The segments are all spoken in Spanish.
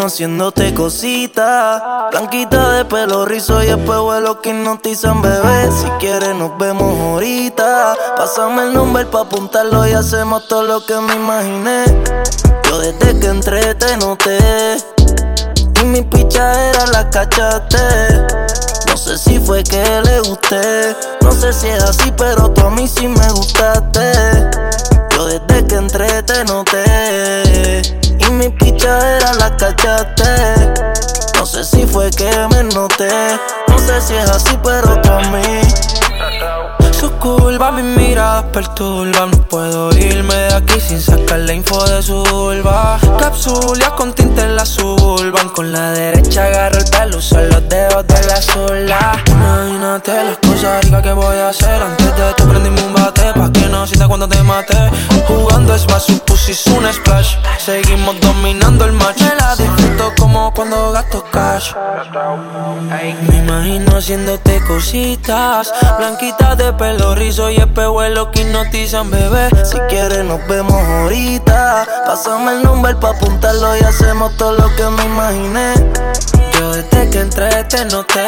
haciéndote cosita. Blanquita de pelo rizo y espejuelos que hipnotizan, bebé. Si quieres nos vemos ahorita. Pásame el número pa' apuntarlo y hacemos todo lo que me imaginé. Yo desde que entré te noté y mi pichadera la cachaste. No sé si fue que le gusté, no sé si es así, pero tú a mí sí me gustaste. Yo desde que entré te noté y mi pichadera la cachaste. No sé si fue que me noté, no sé si es así, pero tú a mí. Su curva, mi mirada perturba. No puedo irme de aquí sin sacar la info de su vulva. Capsulias con tinte en la suburban. Con la derecha agarro el pelo, uso los dedos de la sola. Imagínate las cosas ricas que voy a hacer. Antes de esto prendimos un bate pa' que no sienta cuando te mate. Jugando es más, su pussy es un splash. Seguimos dominando el match. Me la disfruto como cuando gasto cash. Me imagino haciéndote cositas. Blanquita de pelo rizo y espejuelos que hipnotizan, bebé. Si quieres nos vemos ahorita. Pásame el número pa' apuntarlo y hacemos todo lo que me imaginé. Yo desde que entré te noté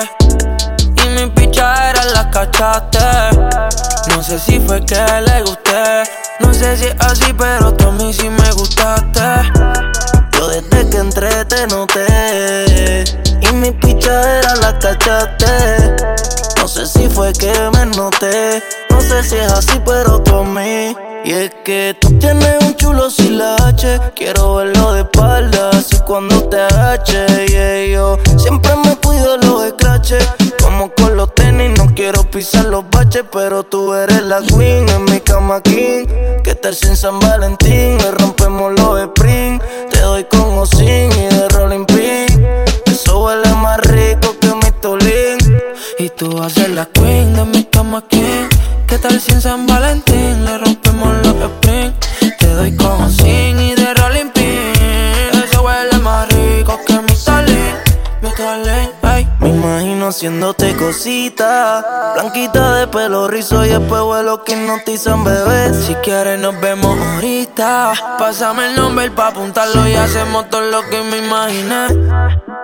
y mi pichadera la cachaste. No sé si fue que le gusté, no sé si es así, pero tú a mí sí me gustaste. Yo desde que entré te noté y mi pichadera la cachaste. No sé si fue que me noté, no sé si es así, pero tú a mí. Y es que tú tienes un chulo sin la H. Quiero verlo de espaldas y cuando te agaches. Yeah, yo siempre me cuido los scratches. Como con los tenis, no quiero pisar los baches. Pero tú eres la queen en mi cama king. ¿Qué tal si en San Valentín le rompemos los springs? Te doy con o sin y de rolling pin. Eso huele más rico que mi tolín. Y tú vas a ser la queen de mi cama king. ¿Qué tal si en San Valentín le rompemos los springs? Te doy con sin y de rolling pin. Eso huele más rico que mi talín, ay. Me imagino haciéndote cosita. Blanquita de pelo rizo y espejuelos que hipnotizan, bebé. Si quieres nos vemos ahorita. Pásame el número pa' apuntarlo y hacemos todo lo que me imaginé.